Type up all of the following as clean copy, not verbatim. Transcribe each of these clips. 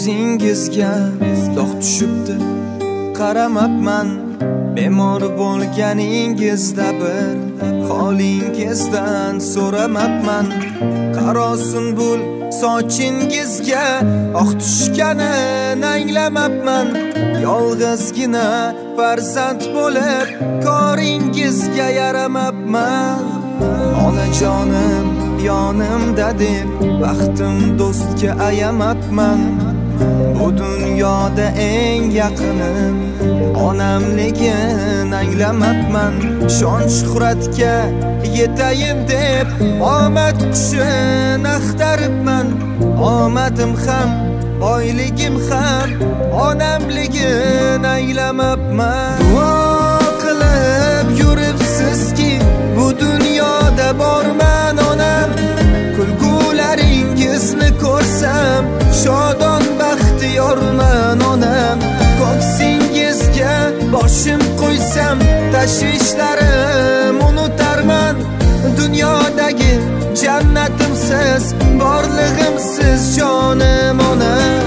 Yuzingizga dog' tushibdi, qaramabman. Bemor bo'lganingizda bir holingizdan so'ramabman. Qaro sunbul sochingizga oq tushganini anglamabman. Yolg'izgina farzand bo'lib koringizga yaramabman. Onajonim yonimda deb baxtim do'stga ayamabman. Bu dunyoda eng yaqinim onamligin anglamabman. Shon shuhratga yetayin deb omad qushini axtaribman. Omadim ham boyligim ham onamligin anglamabman. Duo qilib yuribsizki bu dunyoda borman onam. Kulgularingizni ko'rsam shodon baxtiyorman onam. Ko'ksingizga boshim qo'ysam tashvishlarim unutarman. Dunyodagi jannatimsiz borlig'imsiz jonim onam.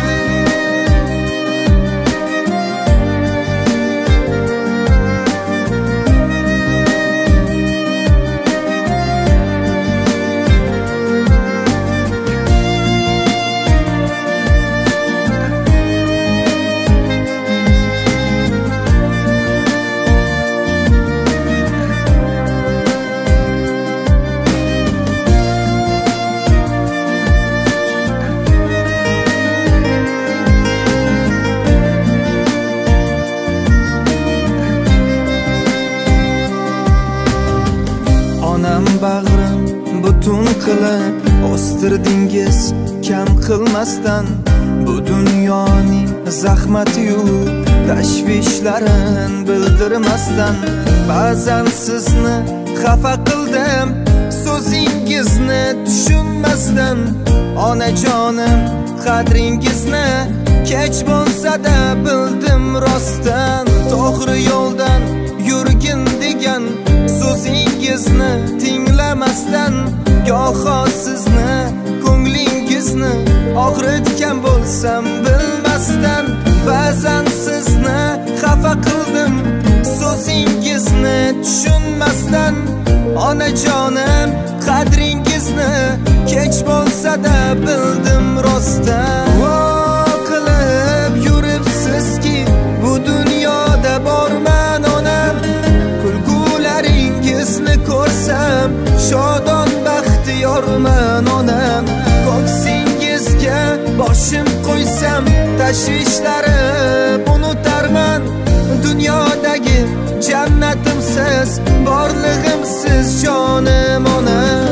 Bag'rim butun qilib o'stirdingiz kam qilmasdan. Bu dunyoning zahmati-yu tashvishlarin bildirmasdan. Ba'zan sizni xafa qildim so'zingizni tushunmasdan. Onajonim qadringizni kech bo'lsa-da bildim rostdan. To'g'ri yo'ldan yurgin degan so'zingizni tinglamasdan. Goho sizni ko'nglingizni og'ritgan bo'lsam bilmasdan. Ba'zan sizni xafa qildim so'zingizni tushunmasdan. Onajonim qadringizni kech bo'lsa-da bildim rostdan. Duo qilib yuribsizki bu dunyoda borman onam. Kulgularingizni ko'rsam shodon baxtiyorman onam. Ko'ksingizga boshim qo'ysam tashvishlarim unutarman. Dunyodagi jannatimsiz borlig'imsiz jonim onam.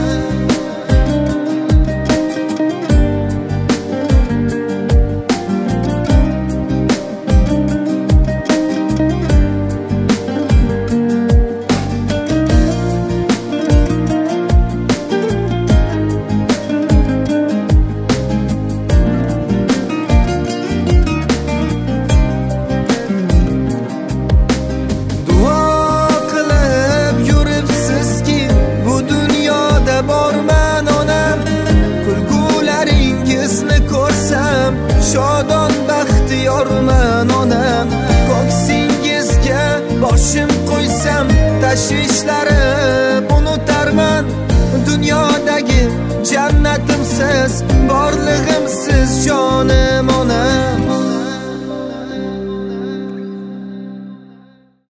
Shodon baxtiyorman onam. Ko'ksingizga boshim qo'ysam tashvishlarim unutarman. Dunyodagi jannatimsiz borlig'imsiz jonim